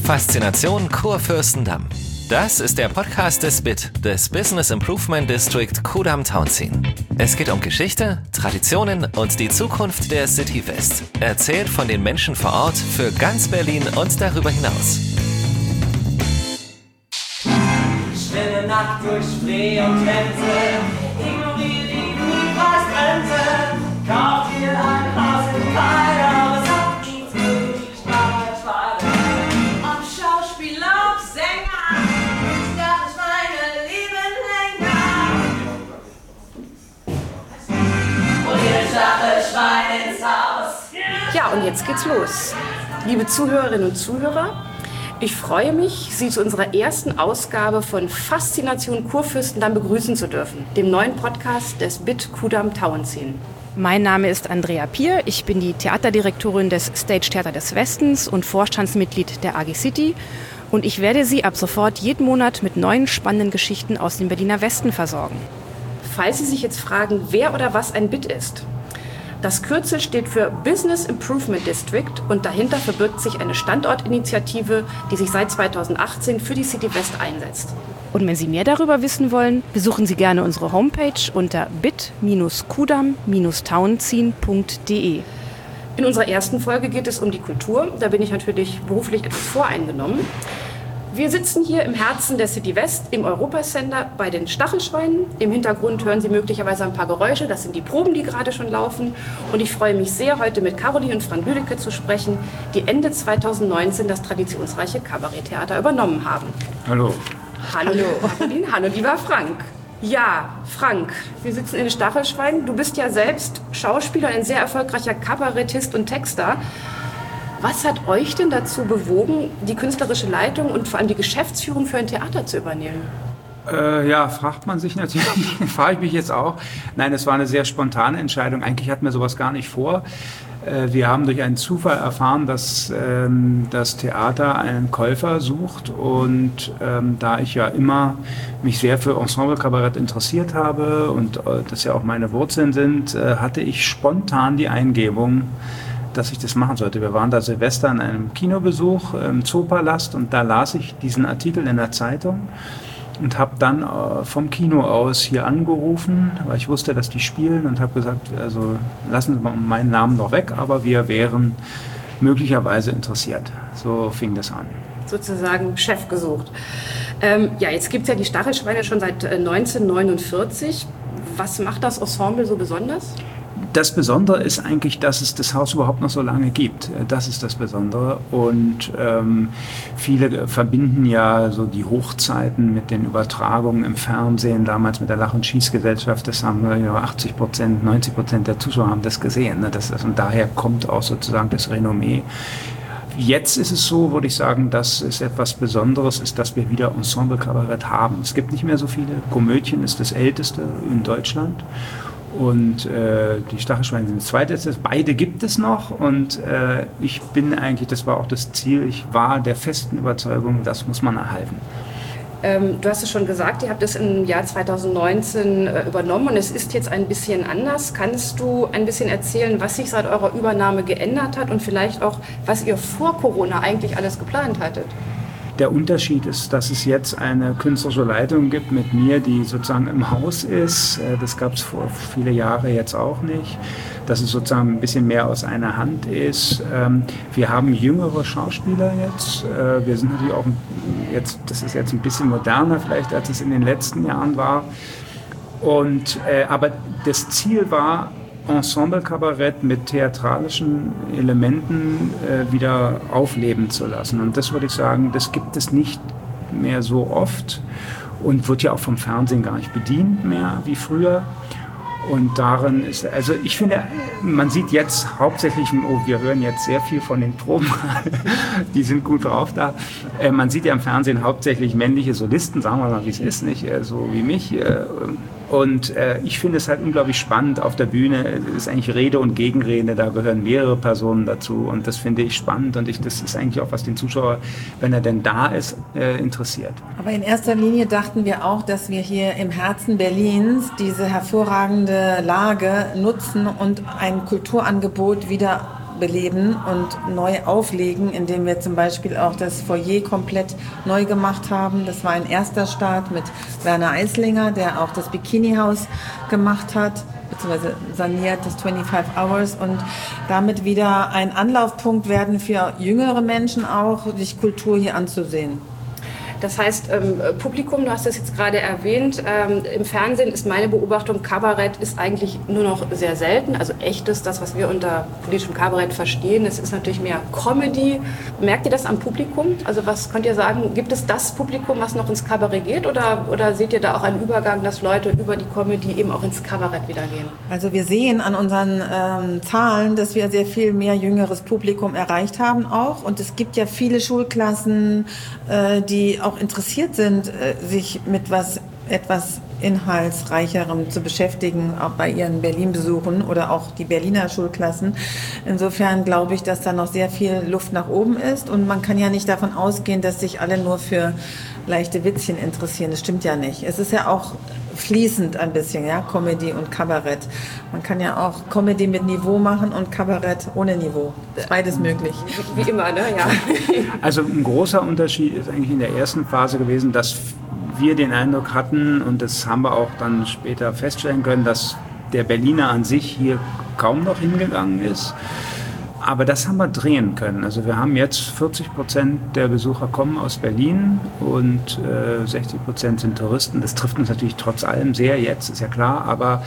Faszination Kurfürstendamm. Das ist der Podcast des BIT, des Business Improvement District Kudamm-Townsien. Es geht um Geschichte, Traditionen und die Zukunft der City West. Erzählt von den Menschen vor Ort für ganz Berlin und darüber hinaus. Schwimme nackt durch Spree und Themse, ignoriere die Grenze, kauf dir ein Haus in Feier, es hat nichts mit Sprache. Ob Schauspieler, ob Sänger, das ist meine lieben Lenker. Und ihr Stachelschwein ins Haus. Ja, und jetzt geht's los. Liebe Zuhörerinnen und Zuhörer, ich freue mich, Sie zu unserer ersten Ausgabe von Faszination Kurfürstendamm begrüßen zu dürfen, dem neuen Podcast des BIT Kudamm-Townsien. Mein Name ist Andrea Pier, ich bin die Theaterdirektorin des Stage Theater des Westens und Vorstandsmitglied der AG City und ich werde Sie ab sofort jeden Monat mit neuen spannenden Geschichten aus dem Berliner Westen versorgen. Falls Sie sich jetzt fragen, wer oder was ein BIT ist: Das Kürzel steht für Business Improvement District und dahinter verbirgt sich eine Standortinitiative, die sich seit 2018 für die City West einsetzt. Und wenn Sie mehr darüber wissen wollen, besuchen Sie gerne unsere Homepage unter bit-kudamm-townsien.de. In unserer ersten Folge geht es um die Kultur. Da bin ich natürlich beruflich etwas voreingenommen. Wir sitzen hier im Herzen der City West im Europacenter bei den Stachelschweinen. Im Hintergrund hören Sie möglicherweise ein paar Geräusche. Das sind die Proben, die gerade schon laufen. Und ich freue mich sehr, heute mit Caroline und Frank Lüdecke zu sprechen, die Ende 2019 das traditionsreiche Kabaretttheater übernommen haben. Hallo. Hallo, Caroline. Hallo, lieber Frank. Ja, Frank, wir sitzen in den Stachelschweinen. Du bist ja selbst Schauspieler, ein sehr erfolgreicher Kabarettist und Texter. Was hat euch denn dazu bewogen, die künstlerische Leitung und vor allem die Geschäftsführung für ein Theater zu übernehmen? Fragt man sich natürlich, frage ich mich jetzt auch. Nein, es war eine sehr spontane Entscheidung. Eigentlich hatten wir sowas gar nicht vor. Wir haben durch einen Zufall erfahren, dass das Theater einen Käufer sucht. Und da ich ja immer mich sehr für Ensemble-Kabarett interessiert habe und das ja auch meine Wurzeln sind, hatte ich spontan die Eingebung, dass ich das machen sollte. Wir waren da Silvester an einem Kinobesuch im Zoopalast und da las ich diesen Artikel in der Zeitung und habe dann vom Kino aus hier angerufen, weil ich wusste, dass die spielen und habe gesagt, also lassen Sie mal meinen Namen noch weg, aber wir wären möglicherweise interessiert. So fing das an. Sozusagen Chef gesucht. Jetzt gibt es ja die Stachelschweine schon seit 1949. Was macht das Ensemble so besonders? Das Besondere ist eigentlich, dass es das Haus überhaupt noch so lange gibt. Das ist das Besondere. Und viele verbinden ja so die Hochzeiten mit den Übertragungen im Fernsehen, damals mit der Lach- und Schießgesellschaft. Das haben 80%, 90% der Zuschauer haben das gesehen. Und daher kommt auch sozusagen das Renommee. Jetzt ist es so, würde ich sagen, dass es etwas Besonderes ist, dass wir wieder Ensemble-Kabarett haben. Es gibt nicht mehr so viele. Komödien ist das älteste in Deutschland. Und die Stachelschweine sind das zweitletzte. Beide gibt es noch und ich bin eigentlich, das war auch das Ziel, ich war der festen Überzeugung, das muss man erhalten. Du hast es schon gesagt, ihr habt es im Jahr 2019 übernommen und es ist jetzt ein bisschen anders. Kannst du ein bisschen erzählen, was sich seit eurer Übernahme geändert hat und vielleicht auch, was ihr vor Corona eigentlich alles geplant hattet? Der Unterschied ist, dass es jetzt eine künstlerische Leitung gibt mit mir, die sozusagen im Haus ist. Das gab es vor viele Jahre jetzt auch nicht. Dass es sozusagen ein bisschen mehr aus einer Hand ist. Wir haben jüngere Schauspieler jetzt. Wir sind natürlich auch jetzt, das ist jetzt ein bisschen moderner vielleicht, als es in den letzten Jahren war. Aber das Ziel war, Ensemble-Kabarett mit theatralischen Elementen wieder aufleben zu lassen. Und das würde ich sagen, das gibt es nicht mehr so oft und wird ja auch vom Fernsehen gar nicht bedient mehr wie früher. Und darin ist, also ich finde, man sieht jetzt hauptsächlich, wir hören jetzt sehr viel von den Proben, die sind gut drauf da. Man sieht ja im Fernsehen hauptsächlich männliche Solisten, sagen wir mal, wie es ist, nicht so wie mich. Und ich finde es halt unglaublich spannend auf der Bühne. Es ist eigentlich Rede und Gegenrede, da gehören mehrere Personen dazu und das finde ich spannend und das ist eigentlich auch, was den Zuschauer, wenn er denn da ist, interessiert. Aber in erster Linie dachten wir auch, dass wir hier im Herzen Berlins diese hervorragende Lage nutzen und ein Kulturangebot wieder beleben und neu auflegen, indem wir zum Beispiel auch das Foyer komplett neu gemacht haben. Das war ein erster Start mit Werner Eislinger, der auch das Bikini-Haus gemacht hat, beziehungsweise saniert, das 25 Hours, und damit wieder ein Anlaufpunkt werden für jüngere Menschen auch, sich Kultur hier anzusehen. Das heißt, Publikum, du hast das jetzt gerade erwähnt, im Fernsehen ist meine Beobachtung, Kabarett ist eigentlich nur noch sehr selten, also echtes, das, was wir unter politischem Kabarett verstehen, es ist natürlich mehr Comedy. Merkt ihr das am Publikum? Also was könnt ihr sagen, gibt es das Publikum, was noch ins Kabarett geht, oder seht ihr da auch einen Übergang, dass Leute über die Comedy eben auch ins Kabarett wieder gehen? Also wir sehen an unseren Zahlen, dass wir sehr viel mehr jüngeres Publikum erreicht haben auch, und es gibt ja viele Schulklassen, die auch interessiert sind, sich mit etwas Inhaltsreicherem zu beschäftigen, auch bei ihren Berlin-Besuchen oder auch die Berliner Schulklassen. Insofern glaube ich, dass da noch sehr viel Luft nach oben ist, und man kann ja nicht davon ausgehen, dass sich alle nur für leichte Witzchen interessieren. Das stimmt ja nicht. Es ist ja auch fließend ein bisschen, ja, Comedy und Kabarett. Man kann ja auch Comedy mit Niveau machen und Kabarett ohne Niveau. Ist beides möglich. Wie immer, ne? Ja. Also ein großer Unterschied ist eigentlich in der ersten Phase gewesen, dass wir den Eindruck hatten, und das haben wir auch dann später feststellen können, dass der Berliner an sich hier kaum noch hingegangen ist. Aber das haben wir drehen können. Also wir haben jetzt 40% der Besucher kommen aus Berlin und 60% sind Touristen. Das trifft uns natürlich trotz allem sehr jetzt, ist ja klar. Aber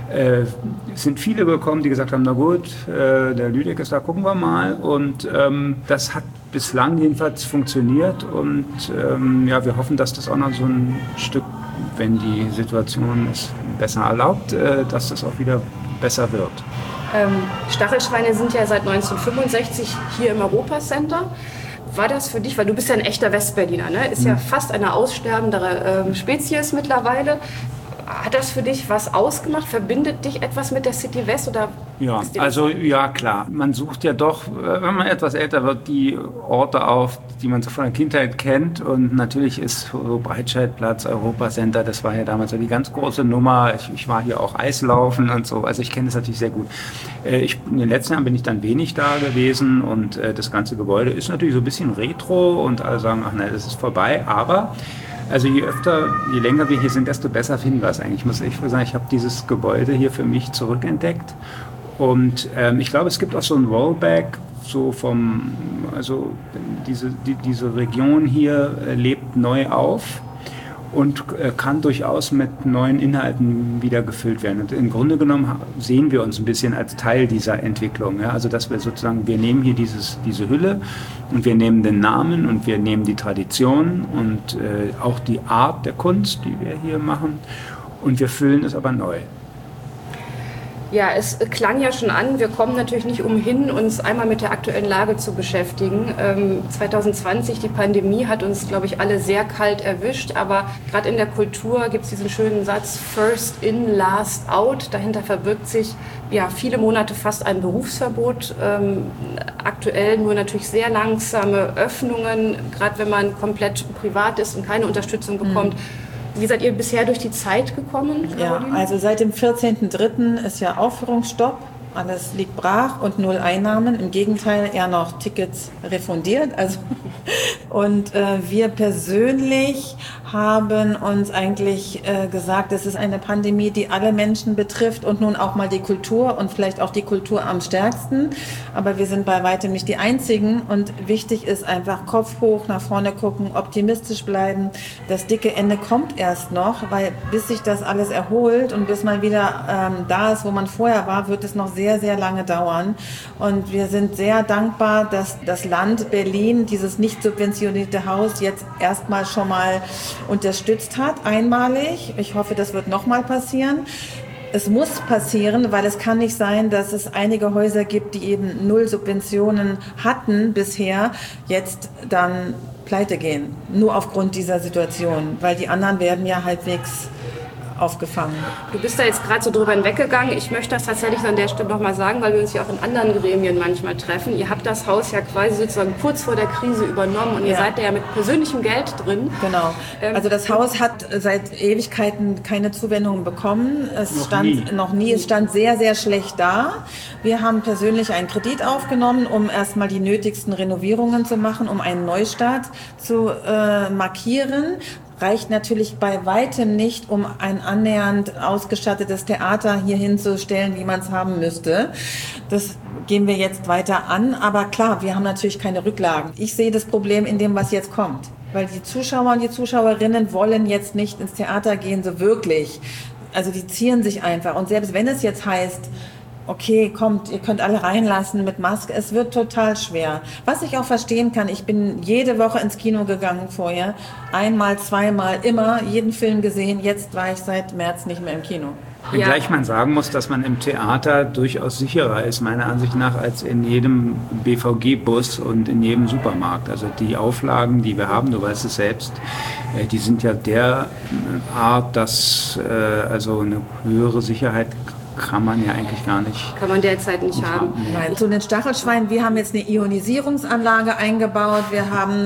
es sind viele gekommen, die gesagt haben, na gut, der Lüdeck ist da, gucken wir mal. Und das hat bislang jedenfalls funktioniert. Und ja, wir hoffen, dass das auch noch so ein Stück, wenn die Situation es besser erlaubt, dass das auch wieder besser wird. Stachelschweine sind ja seit 1965 hier im Europacenter. War das für dich, weil du bist ja ein echter Westberliner, ne? Ist ja fast eine aussterbende Spezies mittlerweile. Hat das für dich was ausgemacht? Verbindet dich etwas mit der City West? Oder ja, also ja, klar. Man sucht ja doch, wenn man etwas älter wird, die Orte auf, die man so von der Kindheit kennt. Und natürlich ist so Breitscheidplatz, Europacenter, das war ja damals so die ganz große Nummer. Ich war hier auch Eislaufen und so, also ich kenne das natürlich sehr gut. In den letzten Jahren bin ich dann wenig da gewesen, und das ganze Gebäude ist natürlich so ein bisschen retro, und alle sagen, ach nein, das ist vorbei, aber also je länger wir hier sind, desto besser finden wir es eigentlich. Ich muss echt sagen, ich habe dieses Gebäude hier für mich zurückentdeckt, und ich glaube, es gibt auch so ein Rollback, so also diese Region hier lebt neu auf und kann durchaus mit neuen Inhalten wieder gefüllt werden. Und im Grunde genommen sehen wir uns ein bisschen als Teil dieser Entwicklung. Ja? Also dass wir sozusagen, wir nehmen hier diese Hülle, und wir nehmen den Namen, und wir nehmen die Tradition und auch die Art der Kunst, die wir hier machen, und wir füllen es aber neu. Ja, es klang ja schon an, wir kommen natürlich nicht umhin, uns einmal mit der aktuellen Lage zu beschäftigen. 2020, die Pandemie hat uns, glaube ich, alle sehr kalt erwischt, aber gerade in der Kultur gibt es diesen schönen Satz, first in, last out. Dahinter verbirgt sich ja viele Monate fast ein Berufsverbot. Aktuell nur natürlich sehr langsame Öffnungen, gerade wenn man komplett privat ist und keine Unterstützung bekommt. Wie seid ihr bisher durch die Zeit gekommen? Ja, also seit dem 14.03. ist ja Aufführungsstopp. Alles liegt brach und 0 Einnahmen. Im Gegenteil, eher noch Tickets refundiert. Also, und wir persönlich haben uns eigentlich gesagt, es ist eine Pandemie, die alle Menschen betrifft, und nun auch mal die Kultur, und vielleicht auch die Kultur am stärksten. Aber wir sind bei weitem nicht die Einzigen, und wichtig ist einfach Kopf hoch, nach vorne gucken, optimistisch bleiben. Das dicke Ende kommt erst noch, weil bis sich das alles erholt und bis man wieder da ist, wo man vorher war, wird es noch sehr, sehr lange dauern. Und wir sind sehr dankbar, dass das Land Berlin dieses nicht subventionierte Haus jetzt erstmal schon mal unterstützt hat, einmalig. Ich hoffe, das wird nochmal passieren. Es muss passieren, weil es kann nicht sein, dass es einige Häuser gibt, die eben 0 Subventionen hatten bisher, jetzt dann pleite gehen. Nur aufgrund dieser Situation, weil die anderen werden ja halbwegs aufgefangen. Du bist da jetzt gerade so drüber hinweggegangen. Ich möchte das tatsächlich an der Stelle nochmal sagen, weil wir uns ja auch in anderen Gremien manchmal treffen. Ihr habt das Haus ja quasi sozusagen kurz vor der Krise übernommen und ihr seid da ja mit persönlichem Geld drin. Genau. Also das Haus hat seit Ewigkeiten keine Zuwendungen bekommen. Es stand noch nie. Es stand sehr, sehr schlecht da. Wir haben persönlich einen Kredit aufgenommen, um erstmal die nötigsten Renovierungen zu machen, um einen Neustart zu markieren. Reicht natürlich bei weitem nicht, um ein annähernd ausgestattetes Theater hier hinzustellen, wie man es haben müsste. Das gehen wir jetzt weiter an. Aber klar, wir haben natürlich keine Rücklagen. Ich sehe das Problem in dem, was jetzt kommt. Weil die Zuschauer und die Zuschauerinnen wollen jetzt nicht ins Theater gehen, so wirklich. Also die zieren sich einfach. Und selbst wenn es jetzt heißt, okay, kommt, ihr könnt alle reinlassen mit Maske. Es wird total schwer. Was ich auch verstehen kann, ich bin jede Woche ins Kino gegangen vorher. Einmal, zweimal, immer, jeden Film gesehen. Jetzt war ich seit März nicht mehr im Kino. Wenngleich man sagen muss, dass man im Theater durchaus sicherer ist, meiner Ansicht nach, als in jedem BVG-Bus und in jedem Supermarkt. Also die Auflagen, die wir haben, du weißt es selbst, die sind ja der Art, dass also eine höhere Sicherheit kann man ja eigentlich gar nicht. Kann man derzeit nicht haben. Nein, zu den Stachelschweinen, wir haben jetzt eine Ionisierungsanlage eingebaut, wir haben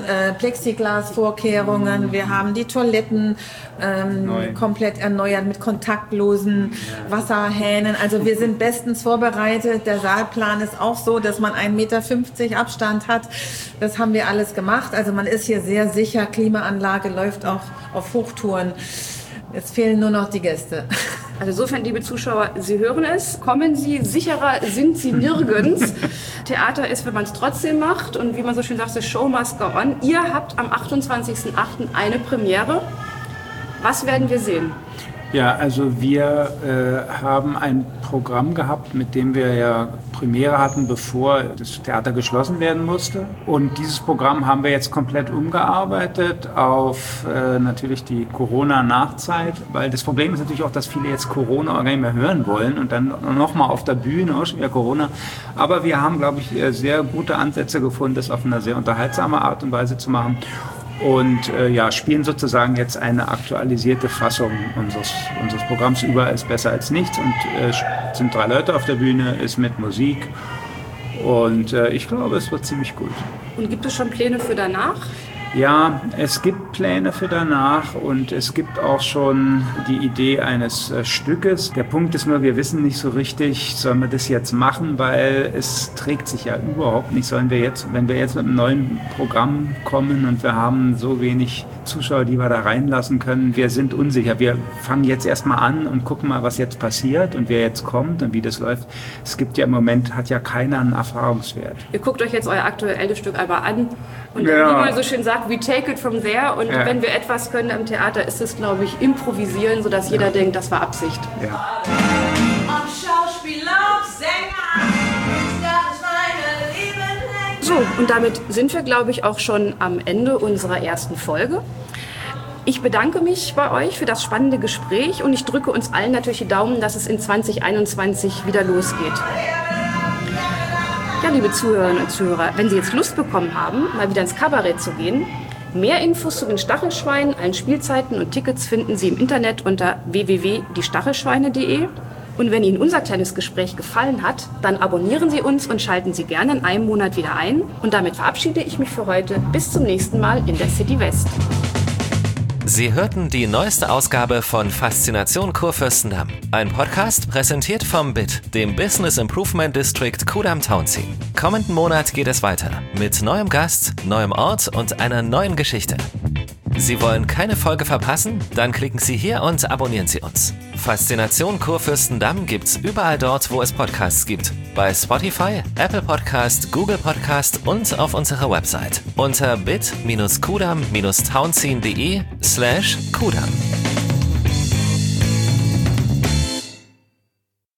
Plexiglasvorkehrungen, wir haben die Toiletten komplett erneuert mit kontaktlosen Wasserhähnen. Also wir sind bestens vorbereitet. Der Saalplan ist auch so, dass man 1,50 Meter Abstand hat. Das haben wir alles gemacht. Also man ist hier sehr sicher. Klimaanlage läuft auch auf Hochtouren. Jetzt fehlen nur noch die Gäste. Also insofern, liebe Zuschauer, Sie hören es. Kommen Sie, sicherer sind Sie nirgends. Theater ist, wenn man es trotzdem macht. Und wie man so schön sagt, the show must go on. Ihr habt am 28.08. eine Premiere. Was werden wir sehen? Ja, also wir haben ein Programm gehabt, mit dem wir ja Premiere hatten, bevor das Theater geschlossen werden musste. Und dieses Programm haben wir jetzt komplett umgearbeitet auf natürlich die Corona-Nachzeit, weil das Problem ist natürlich auch, dass viele jetzt Corona gar nicht mehr hören wollen und dann nochmal auf der Bühne, auch schon wieder Corona. Aber wir haben, glaube ich, sehr gute Ansätze gefunden, das auf eine sehr unterhaltsame Art und Weise zu machen. Und spielen sozusagen jetzt eine aktualisierte Fassung unseres Programms. Überall ist besser als nichts und sind 3 Leute auf der Bühne, ist mit Musik und ich glaube, es wird ziemlich gut. Und gibt es schon Pläne für danach? Ja, es gibt Pläne für danach und es gibt auch schon die Idee eines Stückes. Der Punkt ist nur, wir wissen nicht so richtig, sollen wir das jetzt machen, weil es trägt sich ja überhaupt nicht. Wenn wir jetzt mit einem neuen Programm kommen und wir haben so wenig Zuschauer, die wir da reinlassen können, wir sind unsicher. Wir fangen jetzt erstmal an und gucken mal, was jetzt passiert und wer jetzt kommt und wie das läuft. Es gibt ja im Moment, hat ja keiner einen Erfahrungswert. Ihr guckt euch jetzt euer aktuelles Stück einmal an und wie man so schön sagt, we take it from there. Und wenn wir etwas können am Theater, ist es, glaube ich, improvisieren, sodass jeder denkt, das war Absicht. Ja. Ob Schauspieler, Sänger, so, und damit sind wir, glaube ich, auch schon am Ende unserer ersten Folge. Ich bedanke mich bei euch für das spannende Gespräch und ich drücke uns allen natürlich die Daumen, dass es in 2021 wieder losgeht. Ja, liebe Zuhörerinnen und Zuhörer, wenn Sie jetzt Lust bekommen haben, mal wieder ins Kabarett zu gehen, mehr Infos zu den Stachelschweinen, allen Spielzeiten und Tickets finden Sie im Internet unter www.diestachelschweine.de. Und wenn Ihnen unser kleines Gespräch gefallen hat, dann abonnieren Sie uns und schalten Sie gerne in einem Monat wieder ein. Und damit verabschiede ich mich für heute. Bis zum nächsten Mal in der City West. Sie hörten die neueste Ausgabe von Faszination Kurfürstendamm. Ein Podcast präsentiert vom BIT, dem Business Improvement District Kudamm-Townsien. Kommenden Monat geht es weiter mit neuem Gast, neuem Ort und einer neuen Geschichte. Sie wollen keine Folge verpassen? Dann klicken Sie hier und abonnieren Sie uns. Faszination Kurfürstendamm gibt's überall dort, wo es Podcasts gibt. Bei Spotify, Apple Podcast, Google Podcast und auf unserer Website unter bit-kudam-townsien.de/kudam.